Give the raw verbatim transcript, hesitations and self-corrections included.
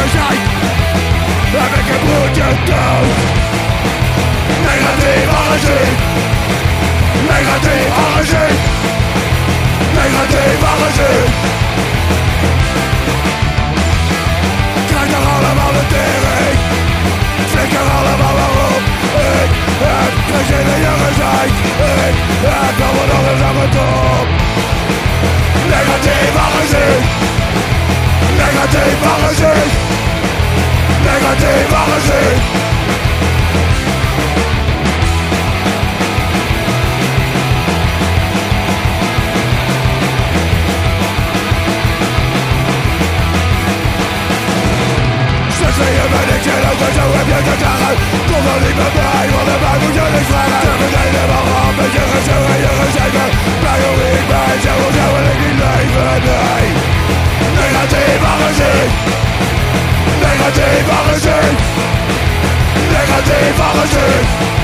zijn, heb ik een broertje dood. Negatief agressief, negatief agressief, negatief agressief. Krijg toch allemaal de tering, flikker allemaal maar op. Ik heb geen zin in je gezeik, ik heb nog wat anders aan mijn top. Negatief agressief, negatief agressief, negatief agressief. Straks ben je bij niks en ook en zo heb je te zeggen. Kom dan niet meer bij, want erbij moet je niks vragen. Zeg het helemaal af met je gezeur en je gezeven. Blij hoe ik ben, zeg hoe zou ik niet leven, nee. Negatief agressief, negatief agressief, negatief agressief.